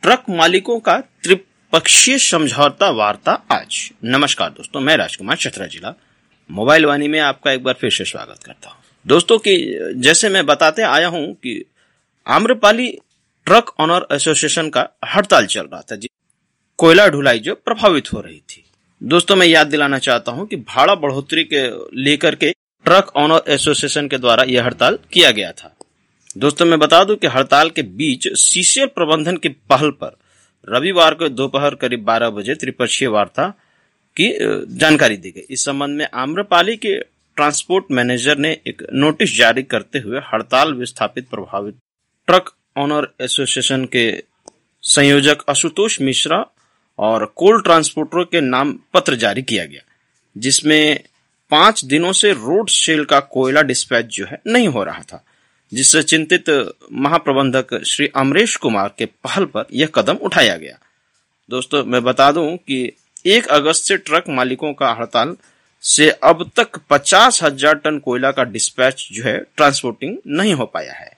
Truck मालिकों का त्रिपक्षीय समझौता वार्ता आज। नमस्कार दोस्तों, मैं राजकुमार चतरा जिला मोबाइल वाणी में आपका एक बार फिर से स्वागत करता हूं। दोस्तों की जैसे मैं बताते आया हूं कि आम्रपाली ट्रक ऑनर एसोसिएशन का हड़ताल चल रहा था, कोयला ढुलाई जो प्रभावित हो रही थी। दोस्तों मैं याद दिलाना चाहता हूं कि भाड़ा बढ़ोतरी के लेकर के ट्रक ऑनर एसोसिएशन के द्वारा यह हड़ताल किया गया था। दोस्तों मैं बता दूं कि हड़ताल के बीच सीसीएल प्रबंधन की पहल पर रविवार को दोपहर करीब 12 बजे त्रिपक्षीय वार्ता की जानकारी दी गई। इस संबंध में आम्रपाली के ट्रांसपोर्ट मैनेजर ने एक नोटिस जारी करते हुए हड़ताल विस्थापित प्रभावित ट्रक ऑनर एसोसिएशन के संयोजक आशुतोष मिश्रा और कोल ट्रांसपोर्टरों के नाम पत्र जारी किया गया, जिसमें 5 दिनों से रोड सेल का कोयला डिस्पैच जो है नहीं हो रहा था, जिससे चिंतित महाप्रबंधक श्री अमरेश कुमार के पहल पर यह कदम उठाया गया। दोस्तों मैं बता दूं कि 1 अगस्त से ट्रक मालिकों का हड़ताल से अब तक 50,000 टन कोयला का डिस्पैच जो है ट्रांसपोर्टिंग नहीं हो पाया है।